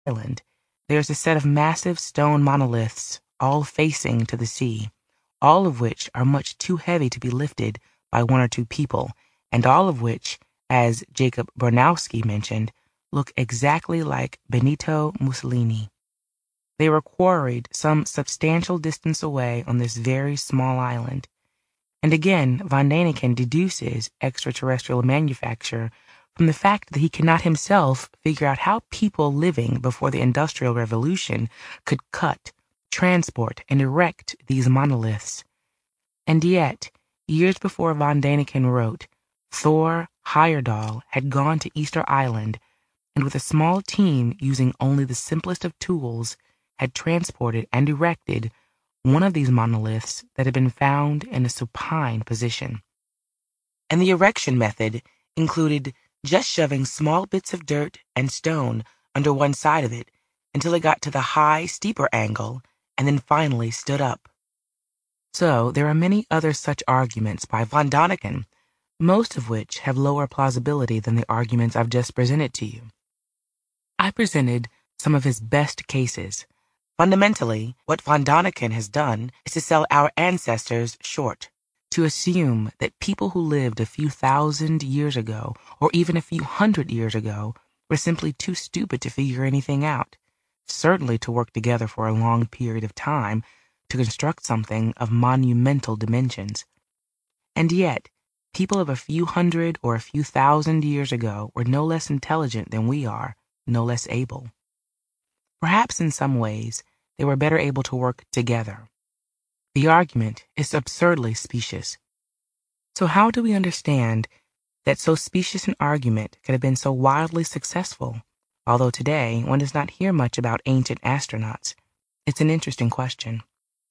island, there's a set of massive stone monoliths all facing to the sea, all of which are much too heavy to be lifted by one or two people, and all of which, as Jacob Bronowski mentioned, look exactly like Benito Mussolini. They were quarried some substantial distance away on this very small island. And again, von Däniken deduces extraterrestrial manufacture from the fact that he cannot himself figure out how people living before the Industrial Revolution could cut, transport, and erect these monoliths. And yet, years before von Däniken wrote, Thor Heyerdahl had gone to Easter Island and with a small team using only the simplest of tools had transported and erected one of these monoliths that had been found in a supine position. And the erection method included just shoving small bits of dirt and stone under one side of it until it got to the high, steeper angle and then finally stood up. So there are many other such arguments by von Däniken, most of which have lower plausibility than the arguments I've just presented to you. I presented some of his best cases. Fundamentally, what von Däniken has done is to sell our ancestors short, to assume that people who lived a few thousand years ago, or even a few hundred years ago, were simply too stupid to figure anything out, certainly to work together for a long period of time to construct something of monumental dimensions. And yet, people of a few hundred or a few thousand years ago were no less intelligent than we are, no less able. Perhaps in some ways, they were better able to work together. The argument is absurdly specious. So how do we understand that so specious an argument could have been so wildly successful, although today one does not hear much about ancient astronauts? It's an interesting question.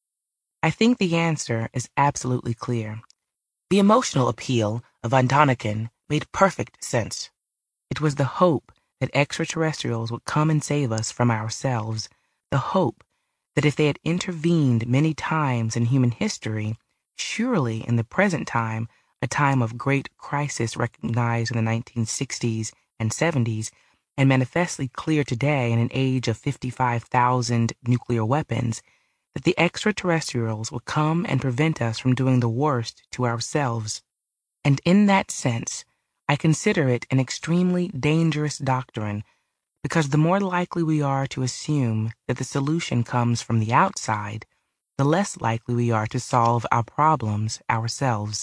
I think the answer is absolutely clear. The emotional appeal of von Däniken made perfect sense. It was the hope that extraterrestrials would come and save us from ourselves, the hope that if they had intervened many times in human history, surely in the present time, a time of great crisis recognized in the 1960s and 70s, and manifestly clear today in an age of 55,000 nuclear weapons, that the extraterrestrials would come and prevent us from doing the worst to ourselves. And in that sense, I consider it an extremely dangerous doctrine, because the more likely we are to assume that the solution comes from the outside, the less likely we are to solve our problems ourselves.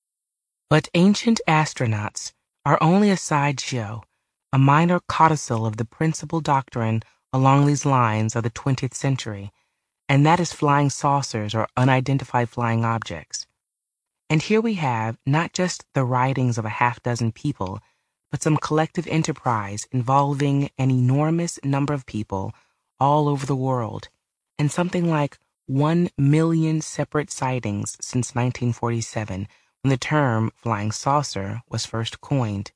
But ancient astronauts are only a sideshow, a minor codicil of the principal doctrine along these lines of the 20th century, and that is flying saucers or unidentified flying objects. And here we have not just the writings of a half-dozen people, but some collective enterprise involving an enormous number of people all over the world, and something like 1 million separate sightings since 1947, when the term flying saucer was first coined.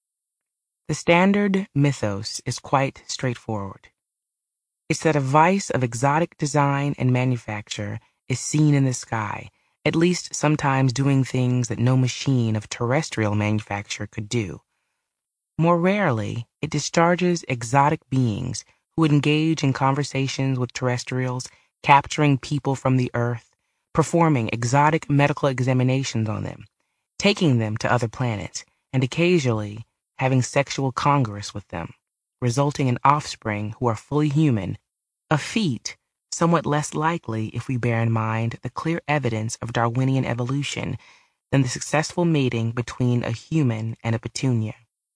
The standard mythos is quite straightforward. It's that a vice of exotic design and manufacture is seen in the sky, at least sometimes doing things that no machine of terrestrial manufacture could do. More rarely, it discharges exotic beings who engage in conversations with terrestrials, capturing people from the earth, performing exotic medical examinations on them, taking them to other planets, and occasionally having sexual congress with them, resulting in offspring who are fully human, a feat somewhat less likely if we bear in mind the clear evidence of Darwinian evolution than the successful mating between a human and a petunia.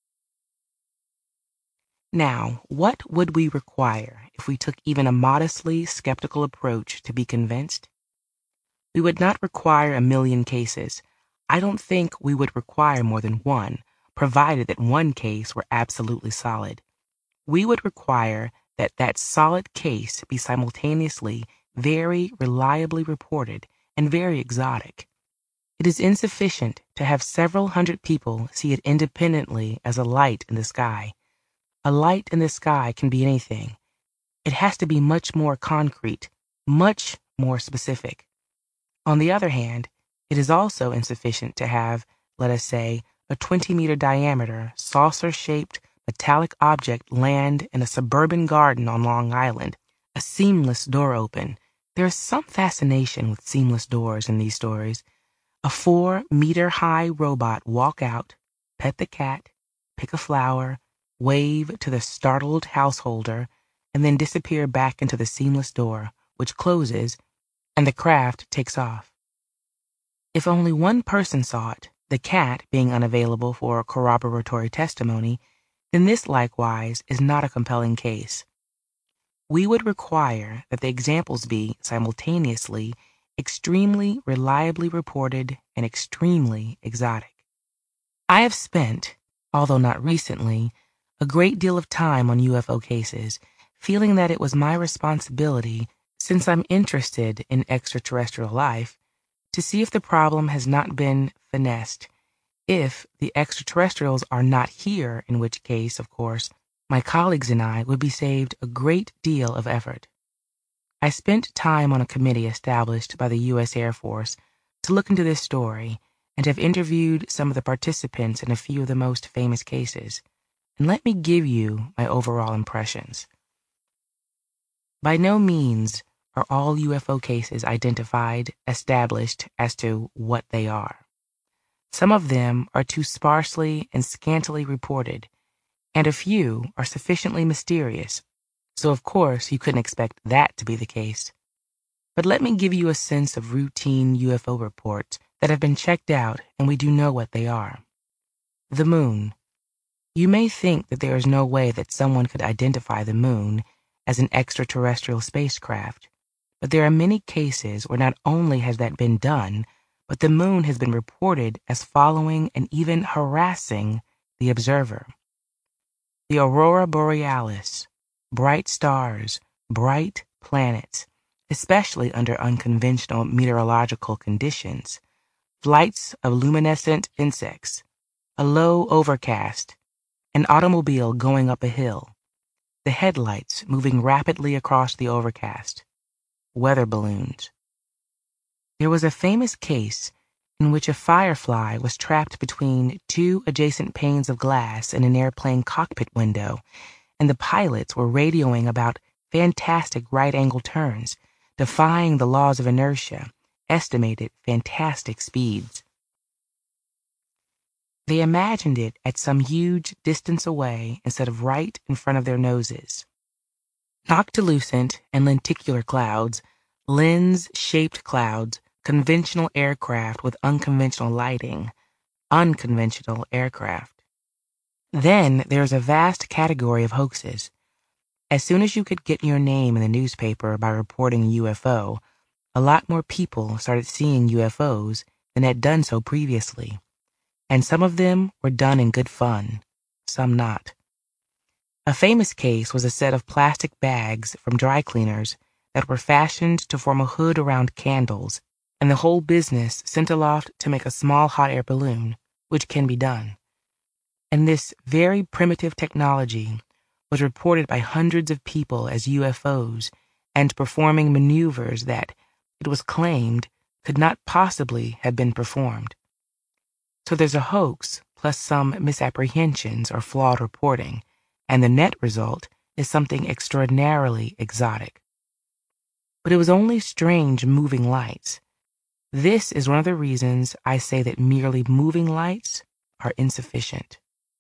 Now, what would we require if we took even a modestly skeptical approach to be convinced? We would not require 1 million cases. I don't think we would require more than one, provided that one case were absolutely solid. We would require that that solid case be simultaneously very reliably reported and very exotic. It is insufficient to have several hundred people see it independently as a light in the sky. A light in the sky can be anything. It has to be much more concrete, much more specific. On the other hand, it is also insufficient to have, let us say, a 20-meter diameter, saucer-shaped, metallic object land in a suburban garden on Long Island, a seamless door open. There is some fascination with seamless doors in these stories. A 4-meter-high robot walk out, pet the cat, pick a flower, wave to the startled householder, and then disappear back into the seamless door, which closes, and the craft takes off. If only one person saw it, the cat being unavailable for corroboratory testimony, then this likewise is not a compelling case. We would require that the examples be simultaneously extremely reliably reported and extremely exotic. I have spent, although not recently, a great deal of time on UFO cases, feeling that it was my responsibility, since I'm interested in extraterrestrial life, to see if the problem has not been finessed, if the extraterrestrials are not here, in which case, of course, my colleagues and I would be saved a great deal of effort. I spent time on a committee established by the U.S. Air Force to look into this story and have interviewed some of the participants in a few of the most famous cases. And let me give you my overall impressions. By no means are all UFO cases identified, established as to what they are. Some of them are too sparsely and scantily reported, and a few are sufficiently mysterious, so of course you couldn't expect that to be the case. But let me give you a sense of routine UFO reports that have been checked out and we do know what they are. The moon. You may think that there is no way that someone could identify the moon as an extraterrestrial spacecraft, but there are many cases where not only has that been done, but the moon has been reported as following and even harassing the observer. The aurora borealis, bright stars, bright planets, especially under unconventional meteorological conditions, flights of luminescent insects, a low overcast, an automobile going up a hill, the headlights moving rapidly across the overcast, weather balloons. There was a famous case in which a firefly was trapped between two adjacent panes of glass in an airplane cockpit window, and the pilots were radioing about fantastic right-angle turns, defying the laws of inertia, estimated fantastic speeds. They imagined it at some huge distance away instead of right in front of their noses. Noctilucent and lenticular clouds, lens-shaped clouds, conventional aircraft with unconventional lighting, unconventional aircraft. Then there's a vast category of hoaxes. As soon as you could get your name in the newspaper by reporting a UFO, a lot more people started seeing UFOs than had done so previously. And some of them were done in good fun, some not. A famous case was a set of plastic bags from dry cleaners that were fashioned to form a hood around candles, and the whole business sent aloft to make a small hot air balloon, which can be done. And this very primitive technology was reported by hundreds of people as UFOs and performing maneuvers that, it was claimed, could not possibly have been performed. So there's a hoax plus some misapprehensions or flawed reporting, and the net result is something extraordinarily exotic. But it was only strange moving lights. This is one of the reasons I say that merely moving lights are insufficient.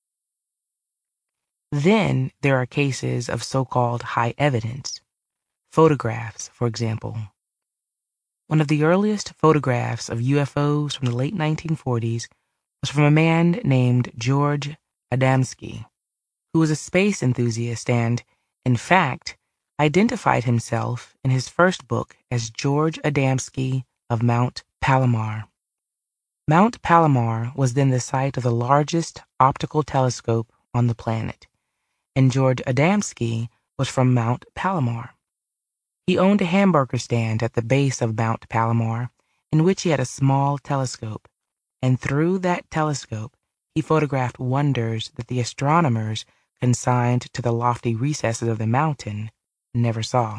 Then there are cases of so-called high evidence. Photographs, for example. One of the earliest photographs of UFOs from the late 1940s was from a man named George Adamski, who was a space enthusiast and, in fact, identified himself in his first book as George Adamski of Mount Palomar. Mount Palomar was then the site of the largest optical telescope on the planet, and George Adamski was from Mount Palomar. He owned a hamburger stand at the base of Mount Palomar, in which he had a small telescope, and through that telescope he photographed wonders that the astronomers consigned to the lofty recesses of the mountain never saw.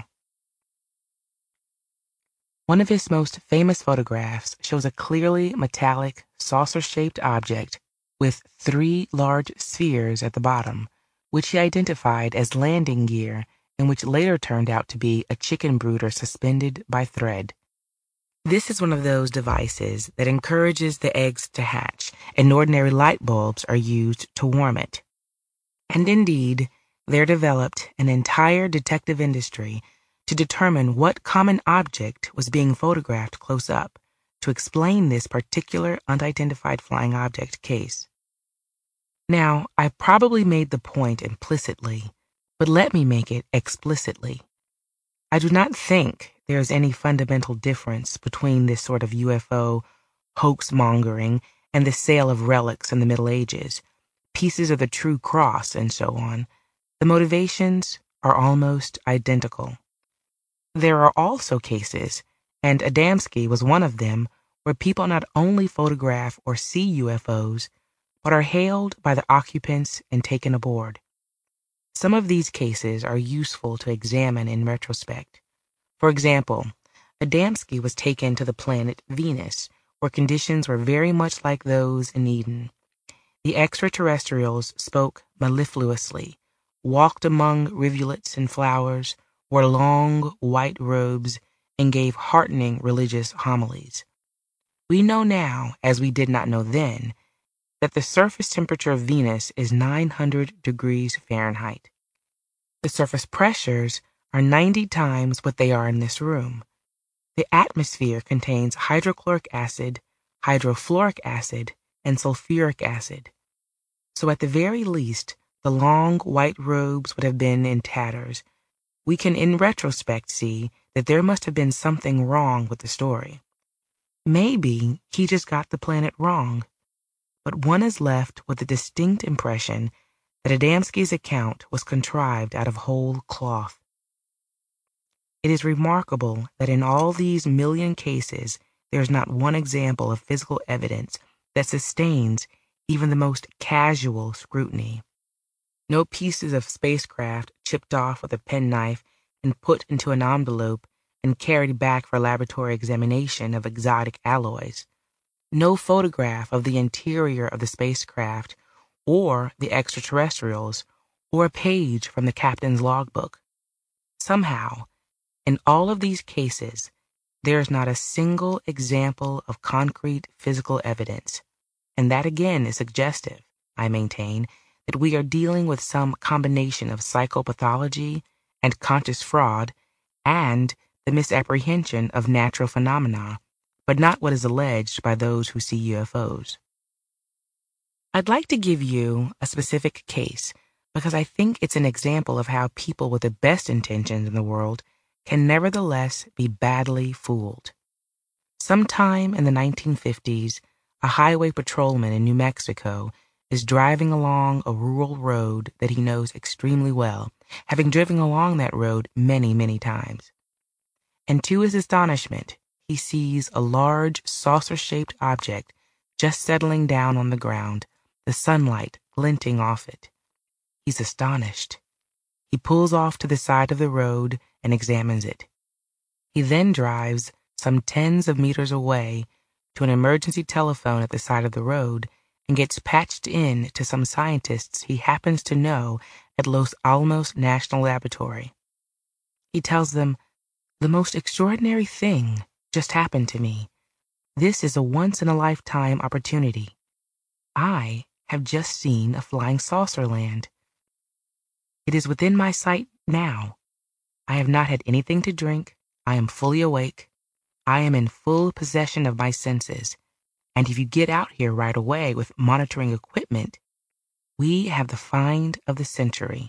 One of his most famous photographs shows a clearly metallic, saucer-shaped object with 3 large spheres at the bottom, which he identified as landing gear and which later turned out to be a chicken brooder suspended by thread. This is one of those devices that encourages the eggs to hatch, and ordinary light bulbs are used to warm it. And indeed, there developed an entire detective industry to determine what common object was being photographed close up to explain this particular unidentified flying object case. Now, I probably made the point implicitly, but let me make it explicitly. I do not think there is any fundamental difference between this sort of UFO hoax-mongering and the sale of relics in the Middle Ages, pieces of the True Cross, and so on. The motivations are almost identical. There are also cases, and Adamski was one of them, where people not only photograph or see UFOs, but are hailed by the occupants and taken aboard. Some of these cases are useful to examine in retrospect. For example, Adamski was taken to the planet Venus, where conditions were very much like those in Eden. The extraterrestrials spoke mellifluously, walked among rivulets and flowers, wore long white robes, and gave heartening religious homilies. We know now, as we did not know then, that the surface temperature of Venus is 900 degrees Fahrenheit. The surface pressures are 90 times what they are in this room. The atmosphere contains hydrochloric acid, hydrofluoric acid, and sulfuric acid. So at the very least, the long white robes would have been in tatters. We can in retrospect see that there must have been something wrong with the story. Maybe he just got the planet wrong, but one is left with the distinct impression that Adamski's account was contrived out of whole cloth. It is remarkable that in all these million cases, there is not one example of physical evidence that sustains even the most casual scrutiny. No pieces of spacecraft chipped off with a penknife and put into an envelope and carried back for laboratory examination of exotic alloys. No photograph of the interior of the spacecraft or the extraterrestrials, or a page from the captain's logbook. Somehow, in all of these cases, there is not a single example of concrete physical evidence, and that again is suggestive, I maintain, that we are dealing with some combination of psychopathology and conscious fraud and the misapprehension of natural phenomena, but not what is alleged by those who see UFOs. I'd like to give you a specific case because I think it's an example of how people with the best intentions in the world can nevertheless be badly fooled. Sometime in the 1950s, a highway patrolman in New Mexico is driving along a rural road that he knows extremely well, having driven along that road many, many times. And to his astonishment, he sees a large saucer-shaped object just settling down on the ground, the sunlight glinting off it. He's astonished. He pulls off to the side of the road and examines it. He then drives some tens of meters away to an emergency telephone at the side of the road and gets patched in to some scientists he happens to know at Los Alamos National Laboratory. He tells them, "The most extraordinary thing just happened to me. This is a once-in-a-lifetime opportunity. I have just seen a flying saucer land. It is within my sight now. I have not had anything to drink. I am fully awake. I am in full possession of my senses. And if you get out here right away with monitoring equipment, we have the find of the century."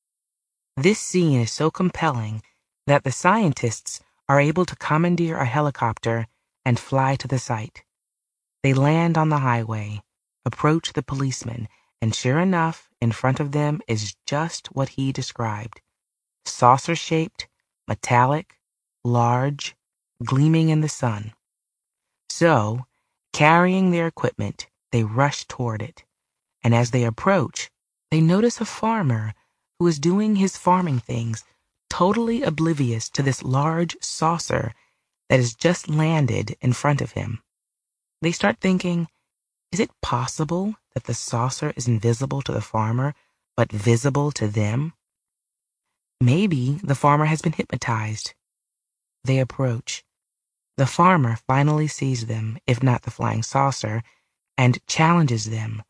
This scene is so compelling that the scientists are able to commandeer a helicopter and fly to the site. They land on the highway, approach the policeman, and sure enough, in front of them is just what he described. Saucer-shaped, metallic, large, gleaming in the sun. So, carrying their equipment, they rush toward it. And as they approach, they notice a farmer who is doing his farming things, totally oblivious to this large saucer that has just landed in front of him. They start thinking, is it possible that the saucer is invisible to the farmer, but visible to them? Maybe the farmer has been hypnotized. They approach. The farmer finally sees them, if not the flying saucer, and challenges them.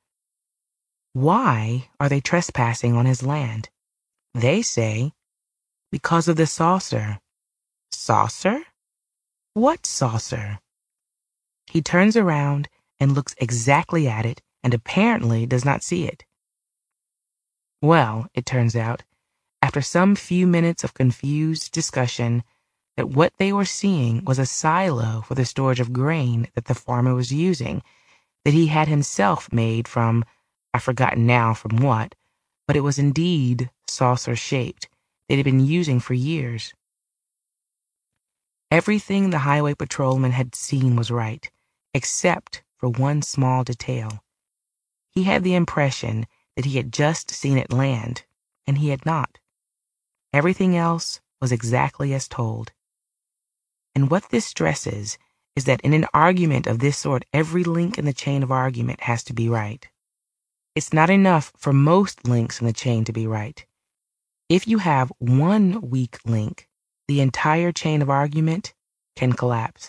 Why are they trespassing on his land? They say, because of the saucer. Saucer? What saucer? He turns around and looks exactly at it and apparently does not see it. Well, it turns out, after some few minutes of confused discussion, that what they were seeing was a silo for the storage of grain that the farmer was using, that he had himself made from, I've forgotten now from what, but it was indeed saucer-shaped, that he'd been using for years. Everything the highway patrolman had seen was right, except for one small detail. He had the impression that he had just seen it land, and he had not. Everything else was exactly as told. And what this stresses is that in an argument of this sort, every link in the chain of argument has to be right. It's not enough for most links in the chain to be right. If you have one weak link, the entire chain of argument can collapse.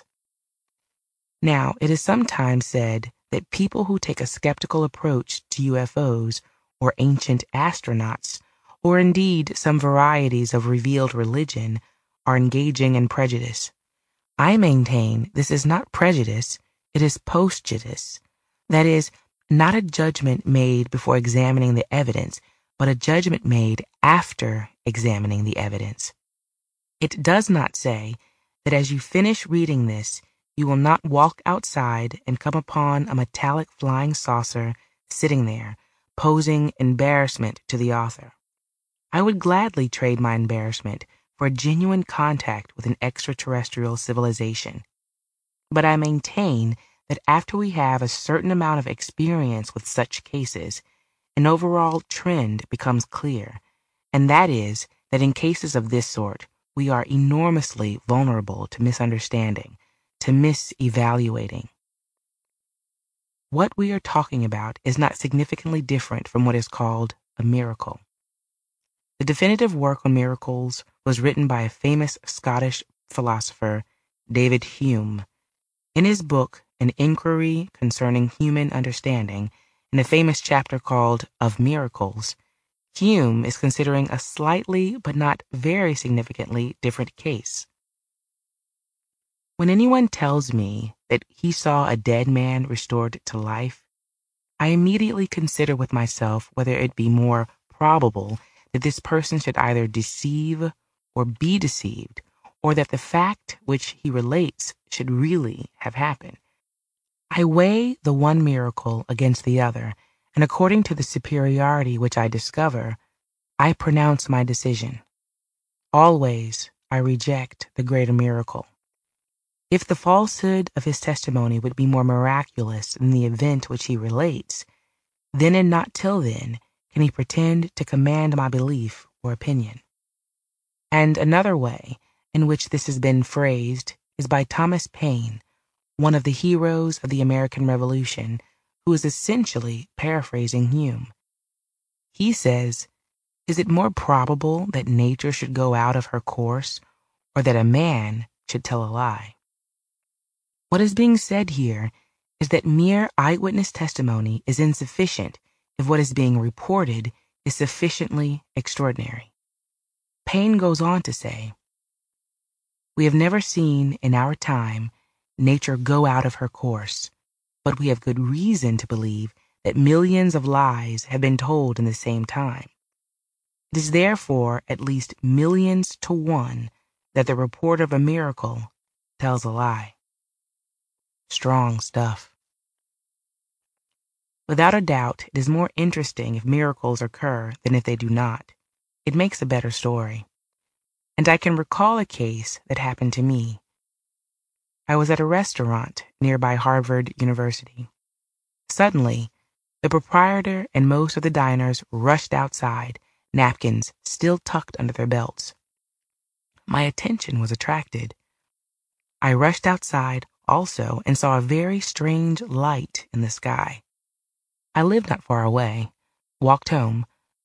Now, it is sometimes said that people who take a skeptical approach to UFOs or ancient astronauts, or indeed some varieties of revealed religion, are engaging in prejudice. I maintain this is not prejudice, it is postjudice. That is, not a judgment made before examining the evidence, but a judgment made after examining the evidence. It does not say that as you finish reading this, you will not walk outside and come upon a metallic flying saucer sitting there, posing embarrassment to the author. I would gladly trade my embarrassment for a genuine contact with an extraterrestrial civilization. But I maintain that after we have a certain amount of experience with such cases, an overall trend becomes clear, and that is that in cases of this sort, we are enormously vulnerable to misunderstanding, to misevaluating. What we are talking about is not significantly different from what is called a miracle. The definitive work on miracles was written by a famous Scottish philosopher, David Hume. In his book, An Inquiry Concerning Human Understanding, in a famous chapter called Of Miracles, Hume is considering a slightly but not very significantly different case. When anyone tells me that he saw a dead man restored to life, I immediately consider with myself whether it be more probable that this person should either deceive or be deceived, or that the fact which he relates should really have happened. I weigh the one miracle against the other, and according to the superiority which I discover, I pronounce my decision. Always I reject the greater miracle. If the falsehood of his testimony would be more miraculous than the event which he relates, then and not till then can he pretend to command my belief or opinion. And another way in which this has been phrased is by Thomas Paine, one of the heroes of the American Revolution, who is essentially paraphrasing Hume. He says, "Is it more probable that nature should go out of her course, or that a man should tell a lie?" What is being said here is that mere eyewitness testimony is insufficient if what is being reported is sufficiently extraordinary. Paine goes on to say, "We have never seen in our time nature go out of her course, but we have good reason to believe that millions of lies have been told in the same time. It is therefore at least millions to one that the report of a miracle tells a lie." Strong stuff. Without a doubt, it is more interesting if miracles occur than if they do not. It makes a better story. And I can recall a case that happened to me. I was at a restaurant nearby Harvard University. Suddenly, the proprietor and most of the diners rushed outside, napkins still tucked under their belts. My attention was attracted. I rushed outside also and saw a very strange light in the sky. I lived not far away, walked home,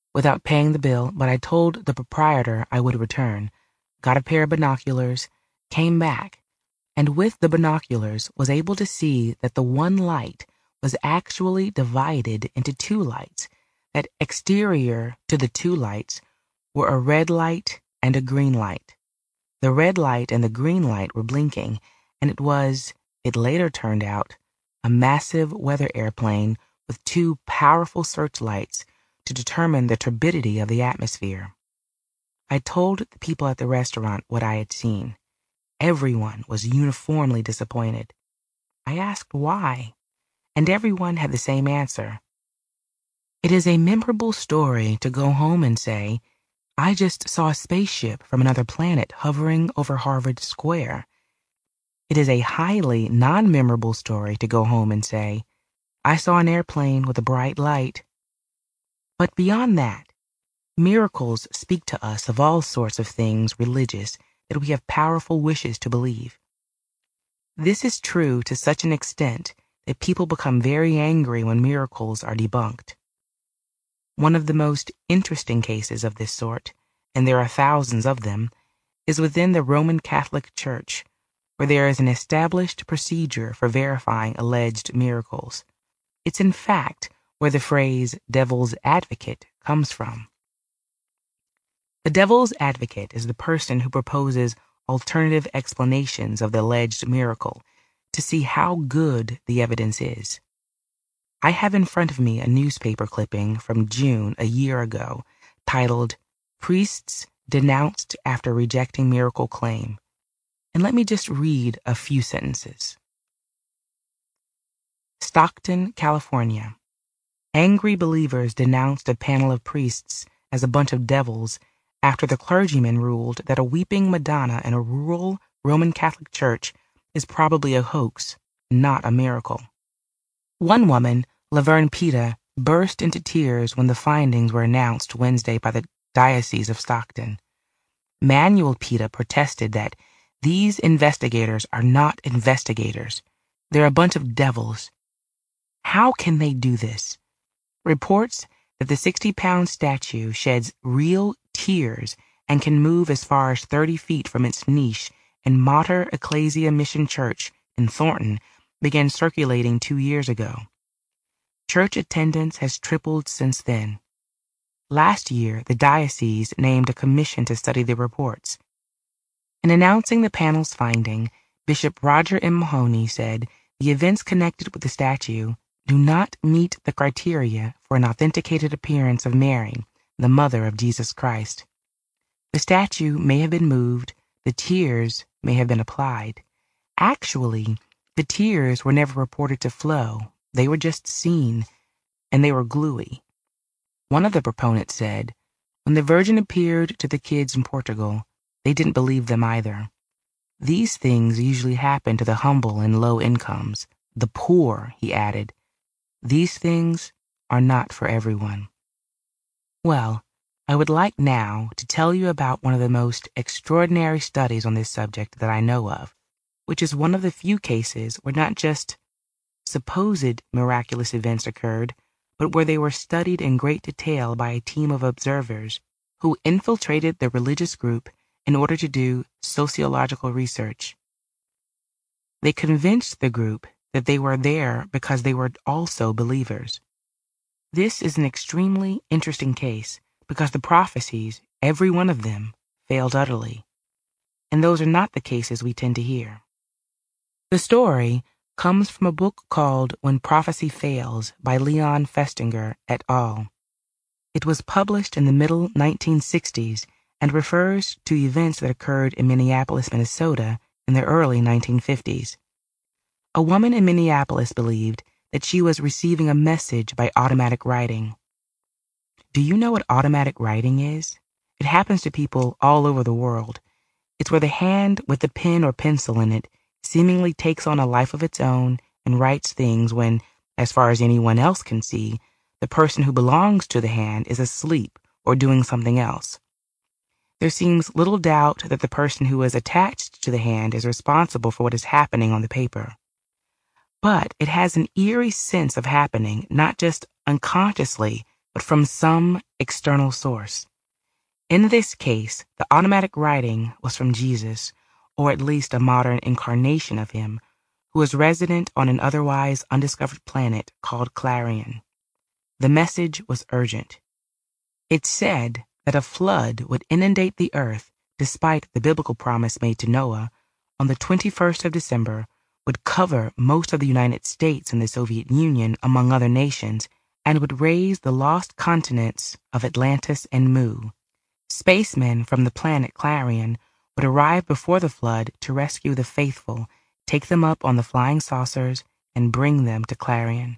without paying the bill, but I told the proprietor I would return, got a pair of binoculars, came back, and with the binoculars was able to see that the one light was actually divided into two lights, that exterior to the two lights were a red light and a green light. The red light and the green light were blinking, and it later turned out, a massive weather airplane with two powerful searchlights to determine the turbidity of the atmosphere. I told the people at the restaurant what I had seen. Everyone was uniformly disappointed. I asked why, and everyone had the same answer. It is a memorable story to go home and say, I just saw a spaceship from another planet hovering over Harvard Square. It is a highly non-memorable story to go home and say, I saw an airplane with a bright light. But beyond that, miracles speak to us of all sorts of things religious that we have powerful wishes to believe. This is true to such an extent that people become very angry when miracles are debunked. One of the most interesting cases of this sort, and there are thousands of them, is within the Roman Catholic Church, where there is an established procedure for verifying alleged miracles. It's in fact where the phrase devil's advocate comes from. The devil's advocate is the person who proposes alternative explanations of the alleged miracle to see how good the evidence is. I have in front of me a newspaper clipping from June a year ago titled, Priests Denounced After Rejecting Miracle Claim. And let me just read a few sentences. Stockton, California. Angry believers denounced a panel of priests as a bunch of devils after the clergyman ruled that a weeping Madonna in a rural Roman Catholic church is probably a hoax, not a miracle. One woman, Laverne Pita, burst into tears when the findings were announced Wednesday by the Diocese of Stockton. Manuel Pita protested that these investigators are not investigators. They're a bunch of devils. How can they do this? Reports that the 60-pound statue sheds real tears and can move as far as 30 feet from its niche in Mater Ecclesia Mission Church in Thornton began circulating 2 years ago. Church attendance has tripled since then. Last year, the diocese named a commission to study the reports. In announcing the panel's finding, Bishop Roger M. Mahoney said the events connected with the statue do not meet the criteria for an authenticated appearance of Mary, the mother of Jesus Christ. The statue may have been moved, the tears may have been applied. Actually, the tears were never reported to flow. They were just seen, and they were gluey. One of the proponents said, when the Virgin appeared to the kids in Portugal, they didn't believe them either. These things usually happen to the humble and low incomes, the poor, he added. These things are not for everyone. Well, I would like now to tell you about one of the most extraordinary studies on this subject that I know of, which is one of the few cases where not just supposed miraculous events occurred, but where they were studied in great detail by a team of observers who infiltrated the religious group in order to do sociological research. They convinced the group that they were there because they were also believers. This is an extremely interesting case because the prophecies, every one of them, failed utterly. And those are not the cases we tend to hear. The story comes from a book called When Prophecy Fails by Leon Festinger et al. It was published in the middle 1960s and refers to events that occurred in Minneapolis, Minnesota in the early 1950s. A woman in Minneapolis believed that she was receiving a message by automatic writing. Do you know what automatic writing is? It happens to people all over the world. It's where the hand with the pen or pencil in it seemingly takes on a life of its own and writes things when, as far as anyone else can see, the person who belongs to the hand is asleep or doing something else. There seems little doubt that the person who is attached to the hand is responsible for what is happening on the paper. But it has an eerie sense of happening not just unconsciously, but from some external source. In this case, the automatic writing was from Jesus, or at least a modern incarnation of him, who was resident on an otherwise undiscovered planet called Clarion. The message was urgent. It said that a flood would inundate the earth despite the biblical promise made to Noah on the 21st of December, would cover most of the United States and the Soviet Union, among other nations, and would raise the lost continents of Atlantis and Mu. Spacemen from the planet Clarion would arrive before the flood to rescue the faithful, take them up on the flying saucers, and bring them to Clarion.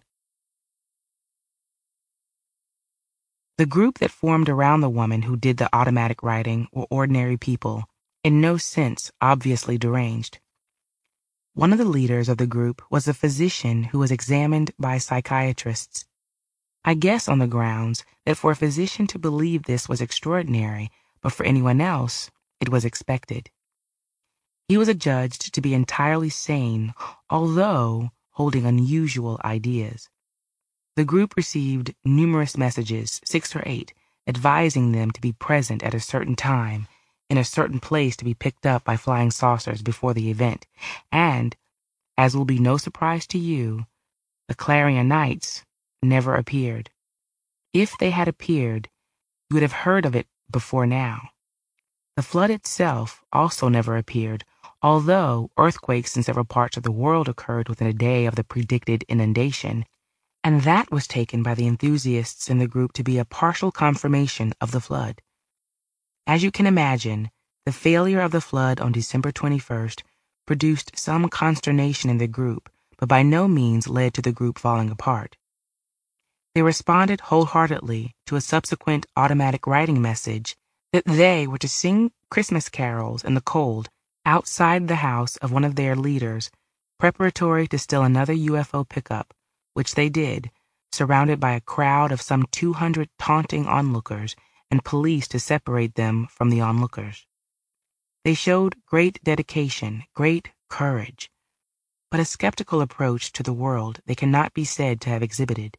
The group that formed around the woman who did the automatic writing were ordinary people, in no sense obviously deranged. One of the leaders of the group was a physician who was examined by psychiatrists. I guess on the grounds that for a physician to believe this was extraordinary, but for anyone else, it was expected. He was adjudged to be entirely sane, although holding unusual ideas. The group received numerous messages, 6 or 8, advising them to be present at a certain time, in a certain place to be picked up by flying saucers before the event, and, as will be no surprise to you, the Clarionites never appeared. If they had appeared, you would have heard of it before now. The flood itself also never appeared, although earthquakes in several parts of the world occurred within a day of the predicted inundation, and that was taken by the enthusiasts in the group to be a partial confirmation of the flood. As you can imagine, the failure of the flood on December 21st produced some consternation in the group, but by no means led to the group falling apart. They responded wholeheartedly to a subsequent automatic writing message that they were to sing Christmas carols in the cold outside the house of one of their leaders, preparatory to still another UFO pickup, which they did, surrounded by a crowd of some 200 taunting onlookers and police to separate them from the onlookers. They showed great dedication, great courage, but a skeptical approach to the world they cannot be said to have exhibited.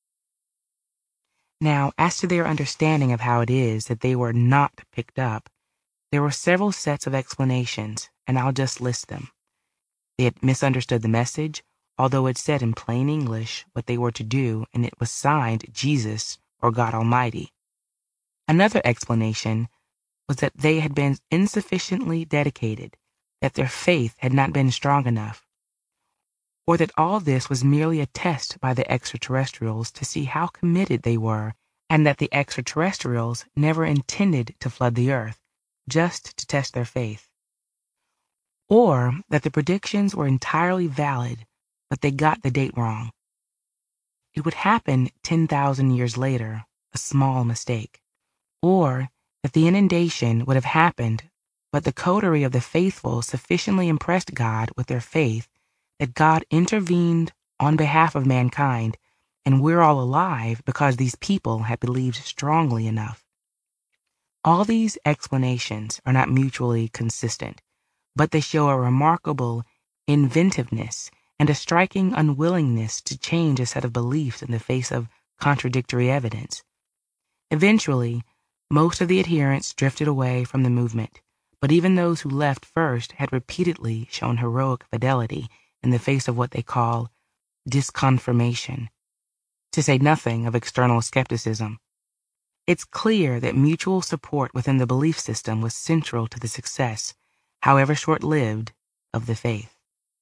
Now, as to their understanding of how it is that they were not picked up, there were several sets of explanations, and I'll just list them. They had misunderstood the message, although it said in plain English what they were to do, and it was signed Jesus or God Almighty. Another explanation was that they had been insufficiently dedicated, that their faith had not been strong enough, or that all this was merely a test by the extraterrestrials to see how committed they were, and that the extraterrestrials never intended to flood the earth, just to test their faith. Or that the predictions were entirely valid, but they got the date wrong. It would happen 10,000 years later, a small mistake. Or that the inundation would have happened, but the coterie of the faithful sufficiently impressed God with their faith that God intervened on behalf of mankind, and we're all alive because these people had believed strongly enough. All these explanations are not mutually consistent, but they show a remarkable inventiveness and a striking unwillingness to change a set of beliefs in the face of contradictory evidence. Eventually, most of the adherents drifted away from the movement, but even those who left first had repeatedly shown heroic fidelity in the face of what they call disconfirmation, to say nothing of external skepticism. It's clear that mutual support within the belief system was central to the success, however short-lived, of the faith.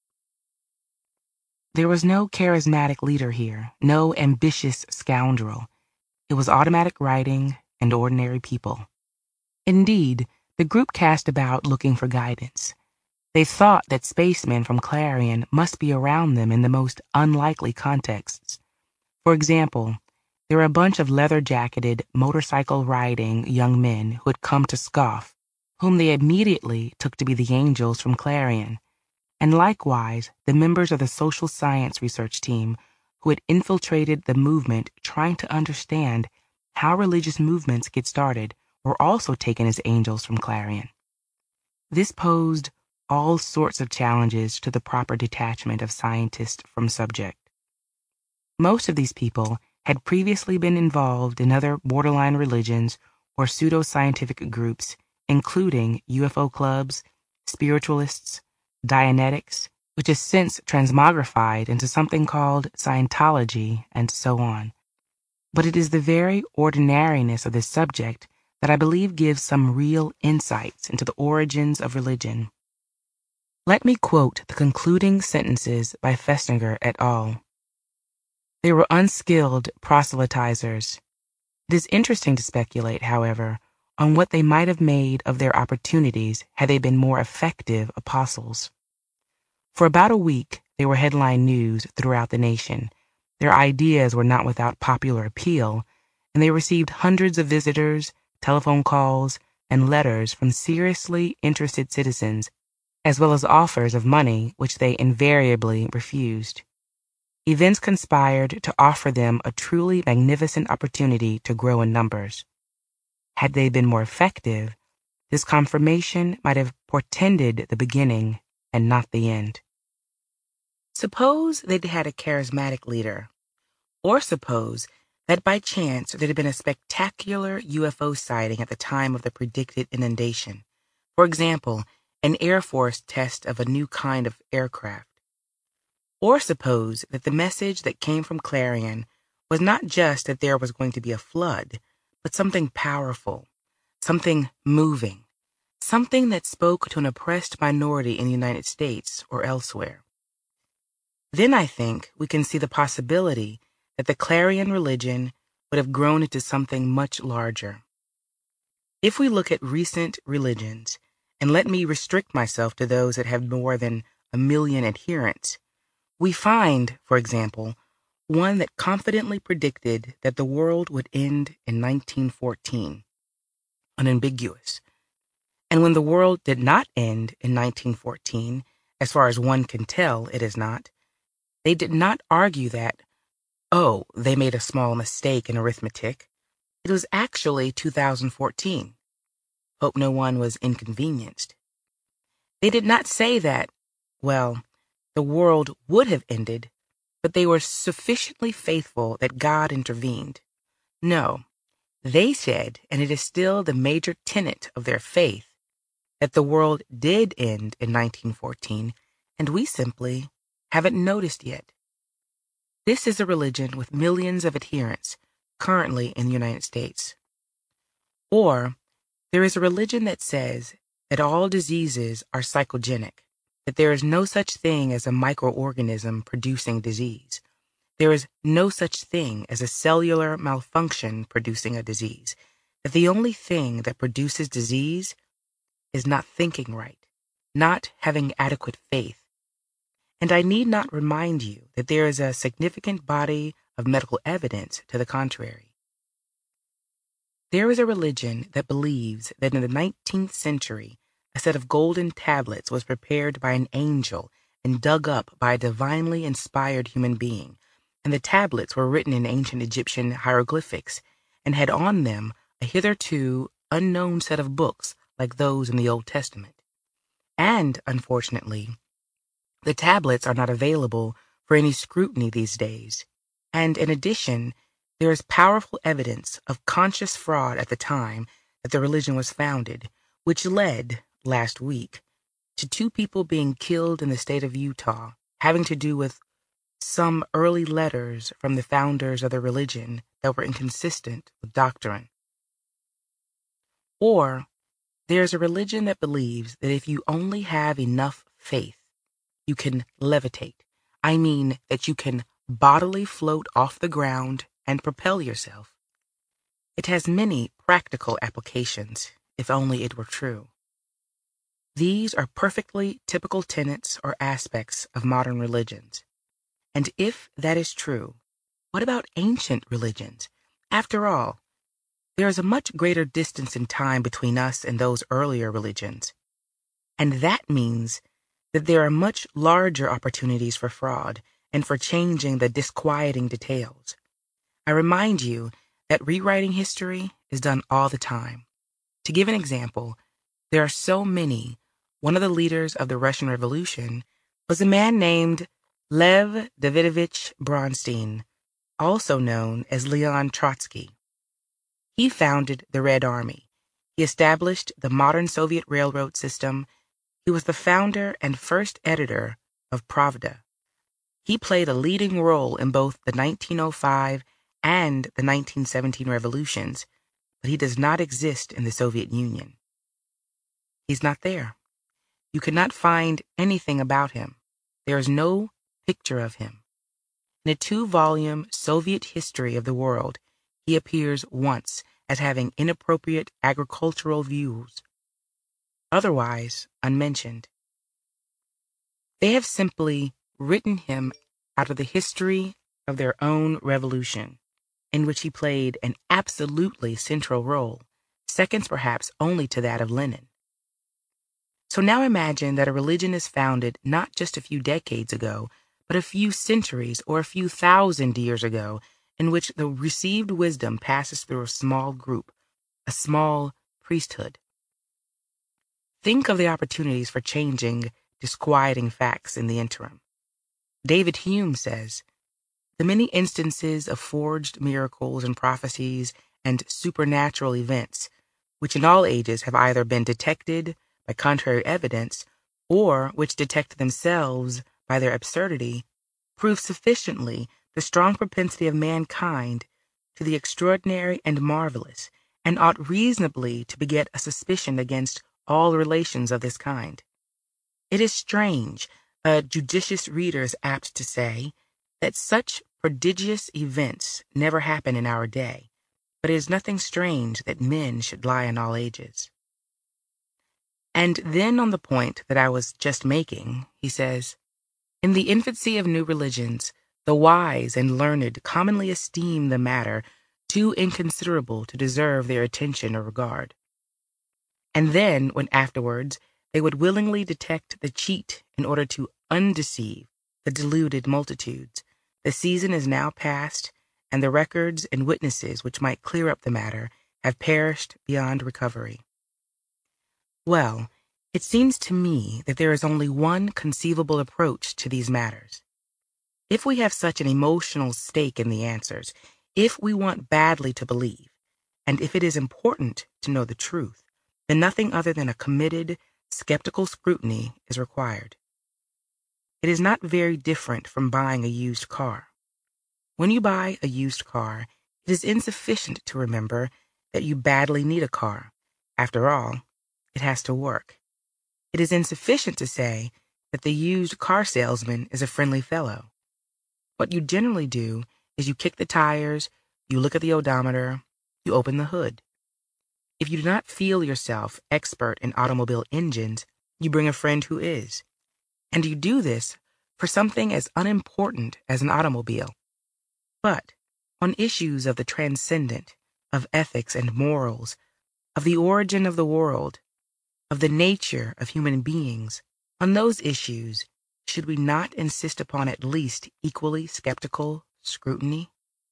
There was no charismatic leader here, no ambitious scoundrel. It was automatic writing and ordinary people. Indeed, the group cast about looking for guidance. They thought that spacemen from Clarion must be around them in the most unlikely contexts. For example, there were a bunch of leather-jacketed, motorcycle-riding young men who had come to scoff, whom they immediately took to be the angels from Clarion, and likewise the members of the social science research team who had infiltrated the movement trying to understand how religious movements get started were also taken as angels from Clarion. This posed all sorts of challenges to the proper detachment of scientist from subject. Most of these people had previously been involved in other borderline religions or pseudoscientific groups, including UFO clubs, spiritualists, Dianetics, which is since transmogrified into something called Scientology, and so on. But it is the very ordinariness of this subject that I believe gives some real insights into the origins of religion. Let me quote the concluding sentences by Festinger et al. They were unskilled proselytizers. It is interesting to speculate, however, on what they might have made of their opportunities had they been more effective apostles. For about a week, they were headline news throughout the nation. Their ideas were not without popular appeal, and they received hundreds of visitors, telephone calls, and letters from seriously interested citizens, as well as offers of money which they invariably refused. Events conspired to offer them a truly magnificent opportunity to grow in numbers. Had they been more effective, this confirmation might have portended the beginning and not the end. Suppose they'd had a charismatic leader, or suppose that by chance there had been a spectacular UFO sighting at the time of the predicted inundation. For example, an Air Force test of a new kind of aircraft. Or suppose that the message that came from Clarion was not just that there was going to be a flood, but something powerful, something moving, something that spoke to an oppressed minority in the United States or elsewhere. Then I think we can see the possibility that the Clarion religion would have grown into something much larger. If we look at recent religions, and let me restrict myself to those that have more than 1 million adherents, we find, for example, one that confidently predicted that the world would end in 1914, unambiguous. And when the world did not end in 1914, as far as one can tell, it is not, they did not argue that, oh, they made a small mistake in arithmetic. It was actually 2014. Hope no one was inconvenienced. They did not say that, well, the world would have ended, but they were sufficiently faithful that God intervened. No, they said, and it is still the major tenet of their faith, that the world did end in 1914, and we simply haven't noticed yet. This is a religion with millions of adherents currently in the United States. Or there is a religion that says that all diseases are psychogenic, that there is no such thing as a microorganism producing disease. There is no such thing as a cellular malfunction producing a disease, that the only thing that produces disease is not thinking right, not having adequate faith. And I need not remind you that there is a significant body of medical evidence to the contrary. There is a religion that believes that in the 19th century, a set of golden tablets was prepared by an angel and dug up by a divinely inspired human being, and the tablets were written in ancient Egyptian hieroglyphics and had on them a hitherto unknown set of books like those in the Old Testament. And, unfortunately, the tablets are not available for any scrutiny these days. And in addition, there is powerful evidence of conscious fraud at the time that the religion was founded, which led, last week, to 2 people being killed in the state of Utah, having to do with some early letters from the founders of the religion that were inconsistent with doctrine. Or there's a religion that believes that if you only have enough faith, you can levitate. I mean that you can bodily float off the ground and propel yourself. It has many practical applications, if only it were true. These are perfectly typical tenets or aspects of modern religions. And if that is true, what about ancient religions? After all, there is a much greater distance in time between us and those earlier religions. And that means that there are much larger opportunities for fraud and for changing the disquieting details. I remind you that rewriting history is done all the time. To give an example, there are so many. One of the leaders of the Russian Revolution was a man named Lev Davidovich Bronstein, also known as Leon Trotsky. He founded the Red Army. He established the modern Soviet railroad system. He was the founder and first editor of Pravda. He played a leading role in both the 1905 and the 1917 revolutions, but he does not exist in the Soviet Union. He's not there. You cannot find anything about him. There is no picture of him. In a 2-volume Soviet history of the world, he appears once as having inappropriate agricultural views, otherwise unmentioned. They have simply written him out of the history of their own revolution, in which he played an absolutely central role, seconds perhaps only to that of Lenin. So now imagine that a religion is founded not just a few decades ago, but a few centuries or a few thousand years ago, in which the received wisdom passes through a small group, a small priesthood. Think of the opportunities for changing disquieting facts in the interim. David Hume says, "The many instances of forged miracles and prophecies and supernatural events, which in all ages have either been detected by contrary evidence, or which detect themselves by their absurdity, prove sufficiently the strong propensity of mankind to the extraordinary and marvelous, and ought reasonably to beget a suspicion against all relations of this kind. It is strange, a judicious reader is apt to say, that such prodigious events never happen in our day, but it is nothing strange that men should lie in all ages." And then on the point that I was just making, he says, "In the infancy of new religions, the wise and learned commonly esteem the matter too inconsiderable to deserve their attention or regard. And then, when afterwards they would willingly detect the cheat in order to undeceive the deluded multitudes, the season is now past, and the records and witnesses which might clear up the matter have perished beyond recovery." Well, it seems to me that there is only one conceivable approach to these matters. If we have such an emotional stake in the answers, if we want badly to believe, and if it is important to know the truth, then nothing other than a committed, skeptical scrutiny is required. It is not very different from buying a used car. When you buy a used car, it is insufficient to remember that you badly need a car. After all, it has to work. It is insufficient to say that the used car salesman is a friendly fellow. What you generally do is you kick the tires, you look at the odometer, you open the hood. If you do not feel yourself expert in automobile engines, you bring a friend who is. And you do this for something as unimportant as an automobile. But on issues of the transcendent, of ethics and morals, of the origin of the world, of the nature of human beings, on those issues, should we not insist upon at least equally skeptical scrutiny?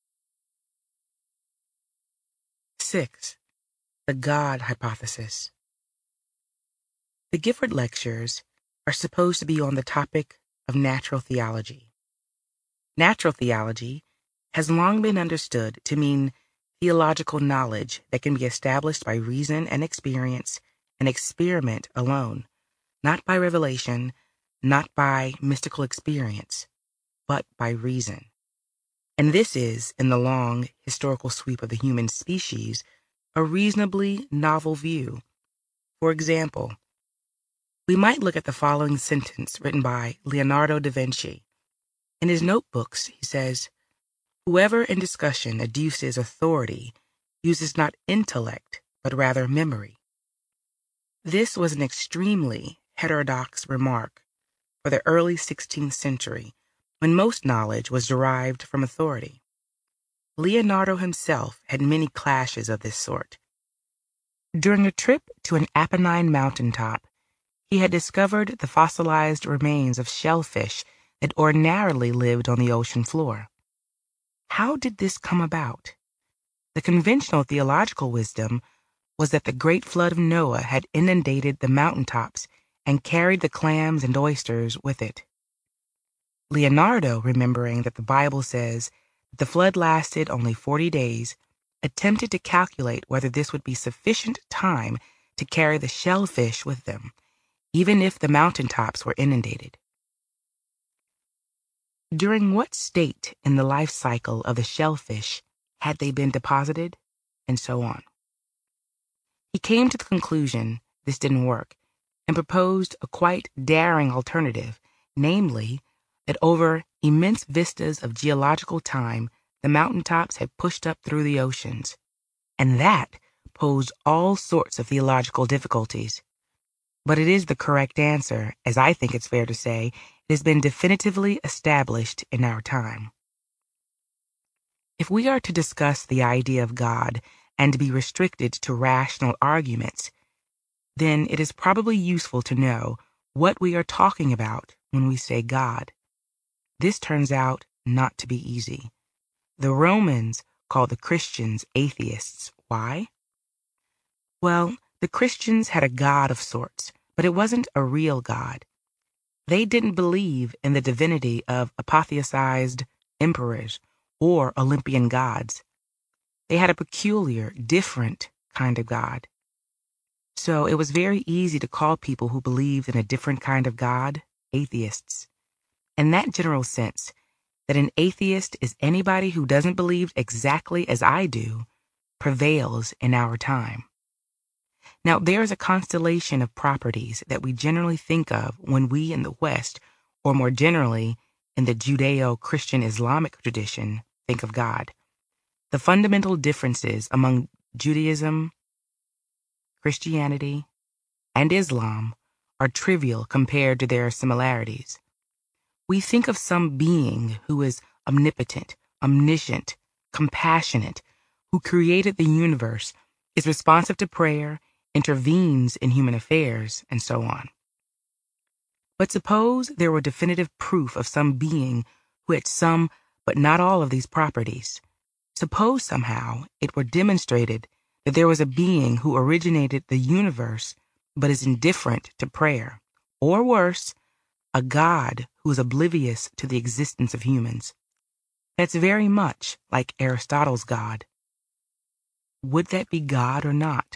6. The God hypothesis. The Gifford Lectures are supposed to be on the topic of natural theology. Natural theology has long been understood to mean theological knowledge that can be established by reason and experience and experiment alone, not by revelation, not by mystical experience, but by reason. And this is, in the long historical sweep of the human species, a reasonably novel view. For example, we might look at the following sentence written by Leonardo da Vinci. In his notebooks, he says, "Whoever in discussion adduces authority uses not intellect, but rather memory." This was an extremely heterodox remark for the early 16th century, when most knowledge was derived from authority. Leonardo himself had many clashes of this sort. During a trip to an Apennine mountaintop, he had discovered the fossilized remains of shellfish that ordinarily lived on the ocean floor. How did this come about? The conventional theological wisdom was that the great flood of Noah had inundated the mountaintops and carried the clams and oysters with it. Leonardo, remembering that the Bible says The flood lasted only 40 days, attempted to calculate whether this would be sufficient time to carry the shellfish with them, even if the mountaintops were inundated. During what state in the life cycle of the shellfish had they been deposited? And so on. He came to the conclusion this didn't work and proposed a quite daring alternative, namely, that over immense vistas of geological time, the mountaintops had pushed up through the oceans, and that posed all sorts of theological difficulties. But it is the correct answer, as I think it's fair to say, it has been definitively established in our time. If we are to discuss the idea of God and to be restricted to rational arguments, then it is probably useful to know what we are talking about when we say God. This turns out not to be easy. The Romans called the Christians atheists. Why? Well, the Christians had a God of sorts, but it wasn't a real God. They didn't believe in the divinity of apotheosized emperors or Olympian gods. They had a peculiar, different kind of God. So it was very easy to call people who believed in a different kind of God atheists. In that general sense, that an atheist is anybody who doesn't believe exactly as I do, prevails in our time. Now, there is a constellation of properties that we generally think of when we in the West, or more generally in the Judeo-Christian Islamic tradition, think of God. The fundamental differences among Judaism, Christianity, and Islam are trivial compared to their similarities. We think of some being who is omnipotent, omniscient, compassionate, who created the universe, is responsive to prayer, intervenes in human affairs, and so on. But suppose there were definitive proof of some being who had some but not all of these properties. Suppose somehow it were demonstrated that there was a being who originated the universe but is indifferent to prayer, or worse, a God who is oblivious to the existence of humans. That's very much like Aristotle's God. Would that be God or not?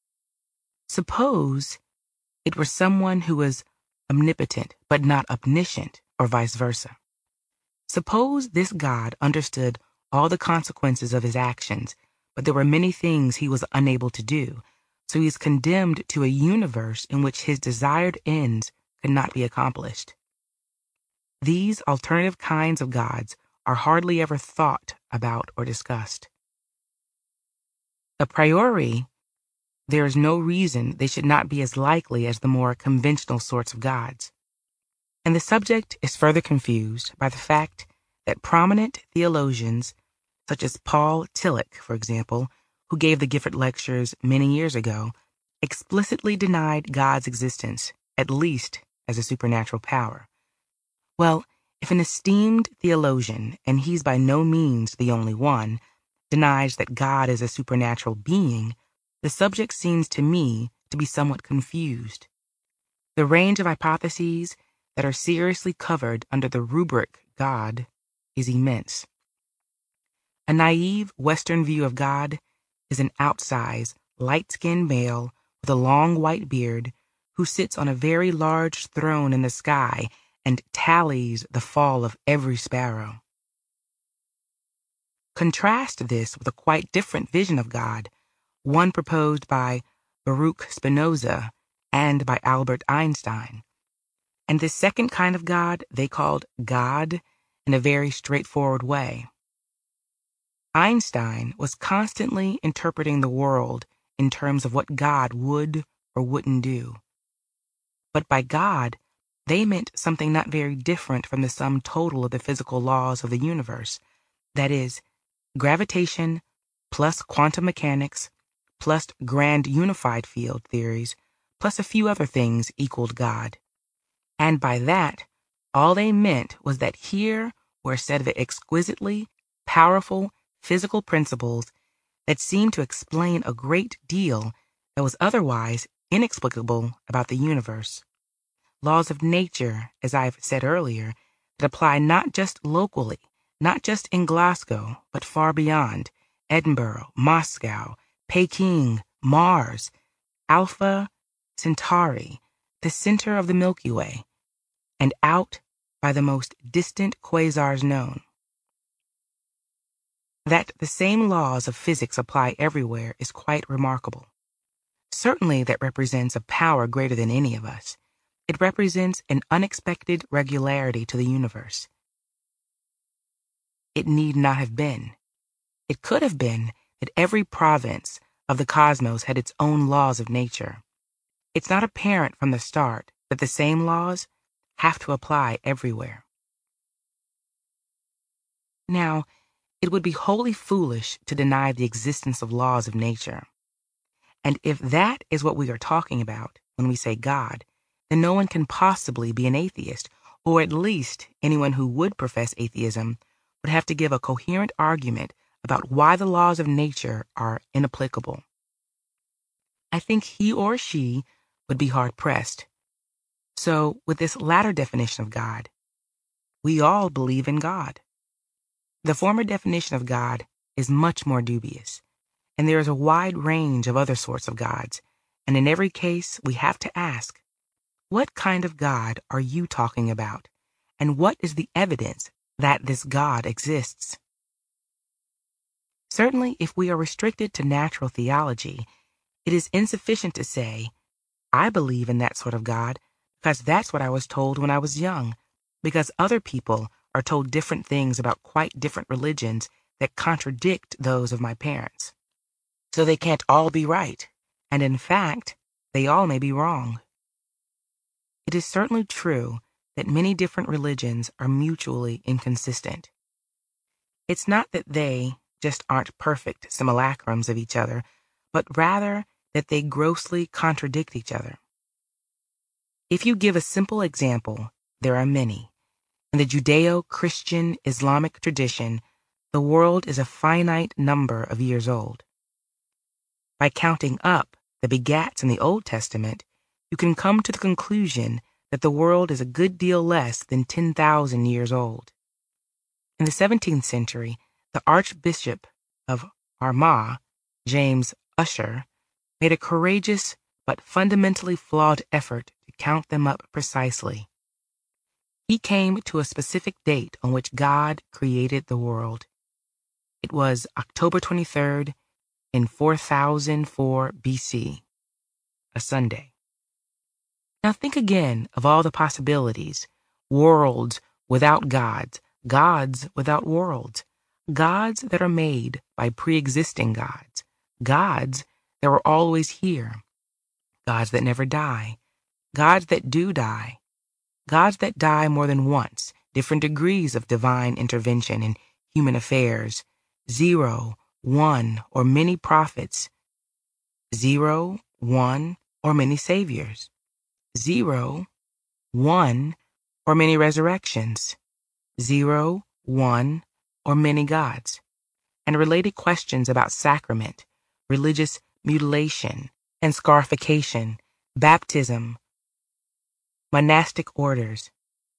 Suppose it were someone who was omnipotent but not omniscient, or vice versa. Suppose this God understood all the consequences of his actions, but there were many things he was unable to do, so he is condemned to a universe in which his desired ends could not be accomplished. These alternative kinds of gods are hardly ever thought about or discussed. A priori, there is no reason they should not be as likely as the more conventional sorts of gods. And the subject is further confused by the fact that prominent theologians, such as Paul Tillich, for example, who gave the Gifford Lectures many years ago, explicitly denied God's existence, at least as a supernatural power. Well, if an esteemed theologian, and he's by no means the only one, denies that God is a supernatural being, the subject seems to me to be somewhat confused. The range of hypotheses that are seriously covered under the rubric God is immense. A naive Western view of God is an outsized, light-skinned male with a long white beard who sits on a very large throne in the sky and tallies the fall of every sparrow. Contrast this with a quite different vision of God, one proposed by Baruch Spinoza and by Albert Einstein. And this second kind of God they called God in a very straightforward way. Einstein was constantly interpreting the world in terms of what God would or wouldn't do. But by God, they meant something not very different from the sum total of the physical laws of the universe. That is, gravitation plus quantum mechanics plus grand unified field theories plus a few other things equaled God. And by that, all they meant was that here were a set of exquisitely powerful physical principles that seemed to explain a great deal that was otherwise inexplicable about the universe. Laws of nature, as I've said earlier, that apply not just locally, not just in Glasgow, but far beyond, Edinburgh, Moscow, Peking, Mars, Alpha Centauri, the center of the Milky Way, and out by the most distant quasars known. That the same laws of physics apply everywhere is quite remarkable. Certainly that represents a power greater than any of us. It represents an unexpected regularity to the universe. It need not have been. It could have been that every province of the cosmos had its own laws of nature. It's not apparent from the start that the same laws have to apply everywhere. Now, it would be wholly foolish to deny the existence of laws of nature. And if that is what we are talking about when we say God, then no one can possibly be an atheist, or at least anyone who would profess atheism would have to give a coherent argument about why the laws of nature are inapplicable. I think he or she would be hard-pressed. So, with this latter definition of God, we all believe in God. The former definition of God is much more dubious, and there is a wide range of other sorts of gods, and in every case we have to ask, what kind of God are you talking about, and what is the evidence that this God exists? Certainly, if we are restricted to natural theology, it is insufficient to say, I believe in that sort of God because that's what I was told when I was young, because other people are told different things about quite different religions that contradict those of my parents. So they can't all be right, and in fact, they all may be wrong. It is certainly true that many different religions are mutually inconsistent. It's not that they just aren't perfect simulacrums of each other, but rather that they grossly contradict each other. If you give a simple example, there are many. In the Judeo-Christian Islamic tradition, the world is a finite number of years old. By counting up the begats in the Old Testament, you can come to the conclusion that the world is a good deal less than 10,000 years old. In the 17th century, the Archbishop of Armagh, James Ussher, made a courageous but fundamentally flawed effort to count them up precisely. He came to a specific date on which God created the world. It was October 23rd in 4004 BC, a Sunday. Now think again of all the possibilities: worlds without gods, gods without worlds, gods that are made by pre-existing gods, gods that were always here, gods that never die, gods that do die, gods that die more than once, different degrees of divine intervention in human affairs, 0, 1, or many prophets, 0, 1, or many saviors, 0, 1, or many resurrections, 0, 1, or many gods, and related questions about sacrament, religious mutilation and scarification, baptism, monastic orders,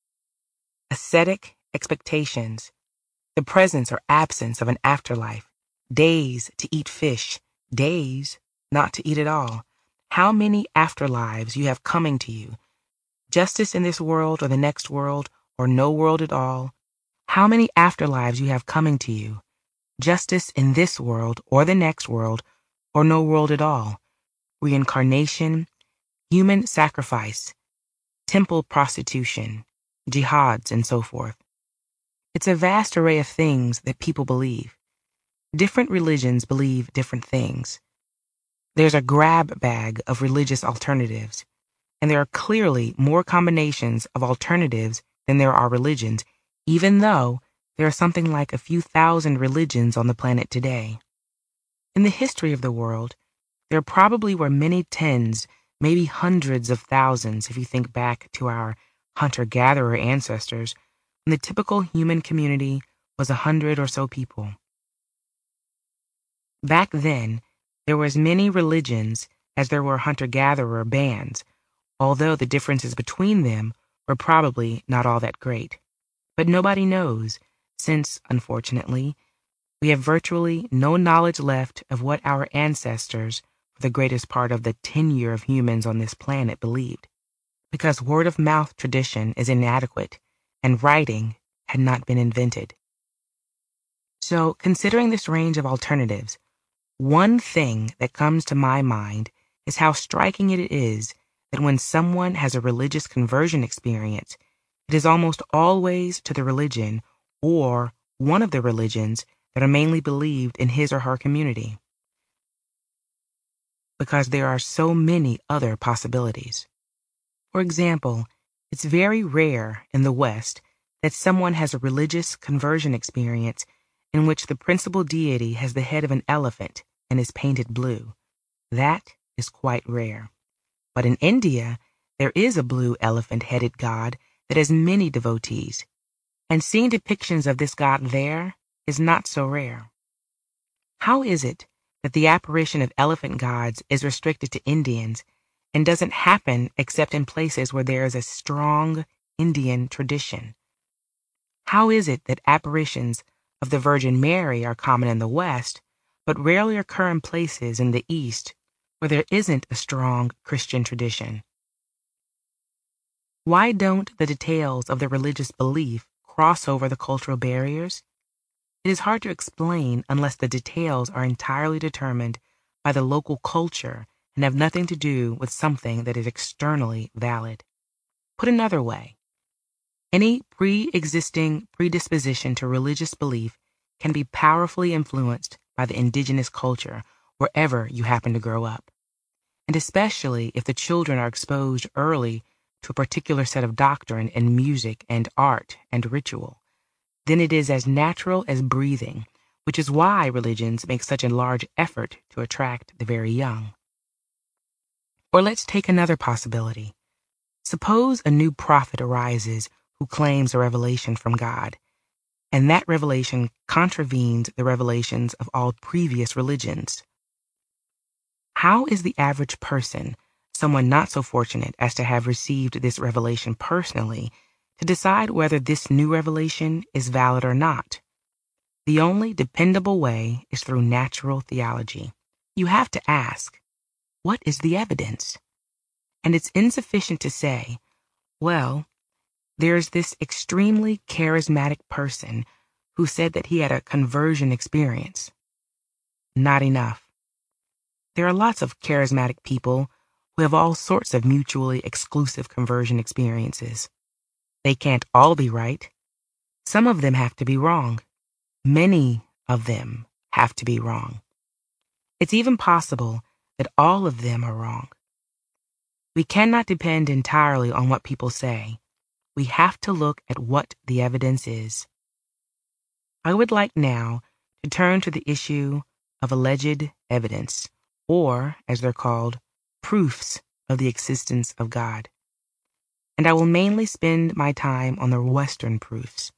ascetic expectations, the presence or absence of an afterlife, days to eat fish, days not to eat at all, how many afterlives you have coming to you, justice in this world or the next world or no world at all, how many afterlives you have coming to you, justice in this world or the next world or no world at all, reincarnation, human sacrifice, temple prostitution, jihads, and so forth. It's a vast array of things that people believe. Different religions believe different things. There's a grab bag of religious alternatives, and there are clearly more combinations of alternatives than there are religions, even though there are something like a few thousand religions on the planet today. In the history of the world, there probably were many tens, maybe hundreds of thousands if you think back to our hunter-gatherer ancestors, when the typical human community was 100 or so people. Back then, there were as many religions as there were hunter-gatherer bands, although the differences between them were probably not all that great. But nobody knows, since, unfortunately, we have virtually no knowledge left of what our ancestors, for the greatest part of the tenure of humans on this planet, believed, because word-of-mouth tradition is inadequate and writing had not been invented. So, considering this range of alternatives, one thing that comes to my mind is how striking it is that when someone has a religious conversion experience, it is almost always to the religion or one of the religions that are mainly believed in his or her community, because there are so many other possibilities. For example, it's very rare in the West that someone has a religious conversion experience in which the principal deity has the head of an elephant and is painted blue. That is quite rare. But in India, there is a blue elephant-headed god that has many devotees, and seeing depictions of this god there is not so rare. How is it that the apparition of elephant gods is restricted to Indians and doesn't happen except in places where there is a strong Indian tradition? How is it that apparitions of the Virgin Mary are common in the West, but rarely occur in places in the East where there isn't a strong Christian tradition? Why don't the details of the religious belief cross over the cultural barriers? It is hard to explain unless the details are entirely determined by the local culture and have nothing to do with something that is externally valid. Put another way, any pre-existing predisposition to religious belief can be powerfully influenced by the indigenous culture wherever you happen to grow up. And especially if the children are exposed early to a particular set of doctrine and music and art and ritual, then it is as natural as breathing, which is why religions make such a large effort to attract the very young. Or let's take another possibility. Suppose a new prophet arises who claims a revelation from God, and that revelation contravenes the revelations of all previous religions. How is the average person, someone not so fortunate as to have received this revelation personally, to decide whether this new revelation is valid or not? The only dependable way is through natural theology. You have to ask, what is the evidence? And it's insufficient to say, well, there's this extremely charismatic person who said that he had a conversion experience. Not enough. There are lots of charismatic people who have all sorts of mutually exclusive conversion experiences. They can't all be right. Some of them have to be wrong. Many of them have to be wrong. It's even possible that all of them are wrong. We cannot depend entirely on what people say. We have to look at what the evidence is. I would like now to turn to the issue of alleged evidence, or, as they're called, proofs of the existence of God. And I will mainly spend my time on the Western proofs.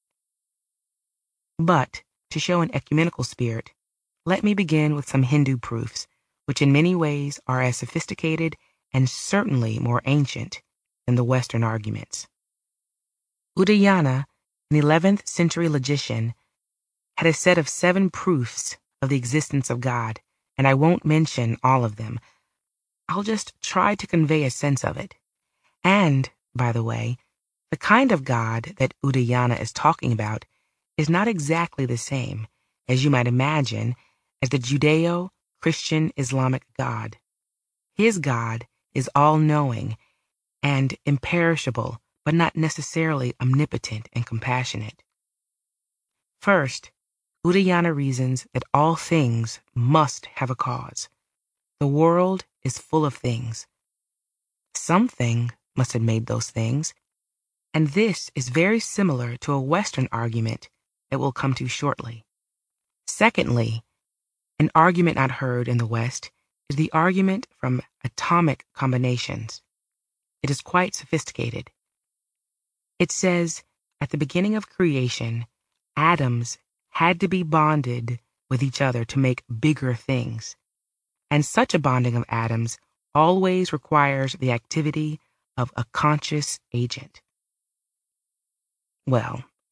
But, to show an ecumenical spirit, let me begin with some Hindu proofs, which in many ways are as sophisticated and certainly more ancient than the Western arguments. Udayana, an 11th century logician, had a set of 7 proofs of the existence of God, and I won't mention all of them. I'll just try to convey a sense of it. And, by the way, the kind of God that Udayana is talking about is not exactly the same, as you might imagine, as the Judeo-Christian Islamic God. His God is all-knowing and imperishable, but not necessarily omnipotent and compassionate. First, Udayana reasons that all things must have a cause. The world is full of things. Something must have made those things, and this is very similar to a Western argument that we'll come to shortly. Secondly, an argument not heard in the West is the argument from atomic combinations. It is quite sophisticated. It says, at the beginning of creation, atoms had to be bonded with each other to make bigger things. And such a bonding of atoms always requires the activity of a conscious agent. Well,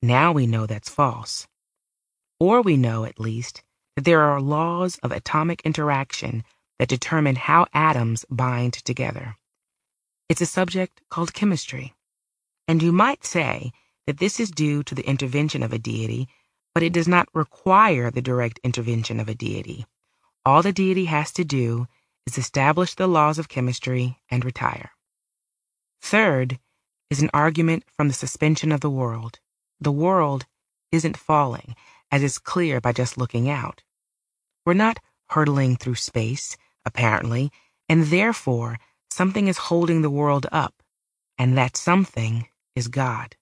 Now we know that's false. Or we know, at least, that there are laws of atomic interaction that determine how atoms bind together. It's a subject called chemistry. And you might say that this is due to the intervention of a deity, but it does not require the direct intervention of a deity. All the deity has to do is establish the laws of chemistry and retire. Third is an argument from the suspension of the world. The world isn't falling, as is clear by just looking out. We're not hurtling through space, apparently, and therefore something is holding the world up, and that something is God.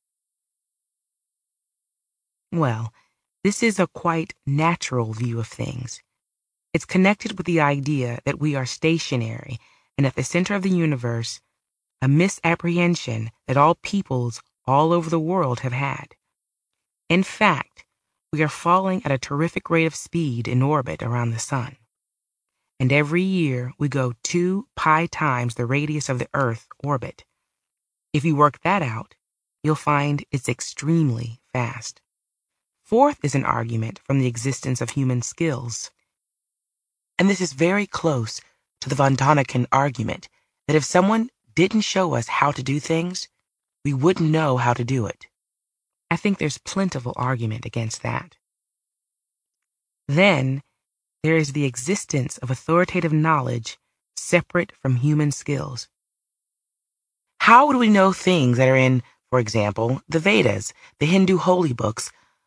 Well, this is a quite natural view of things. It's connected with the idea that we are stationary and at the center of the universe, a misapprehension that all peoples all over the world have had. In fact, we are falling at a terrific rate of speed in orbit around the sun. And every year we go 2 pi times the radius of the Earth orbit. If you work that out, you'll find it's extremely fast. Fourth is an argument from the existence of human skills. And this is very close to the von Däniken argument that if someone didn't show us how to do things, we wouldn't know how to do it. I think there's plentiful argument against that. Then, there is the existence of authoritative knowledge separate from human skills. How would we know things that are in, for example, the Vedas, the Hindu holy books,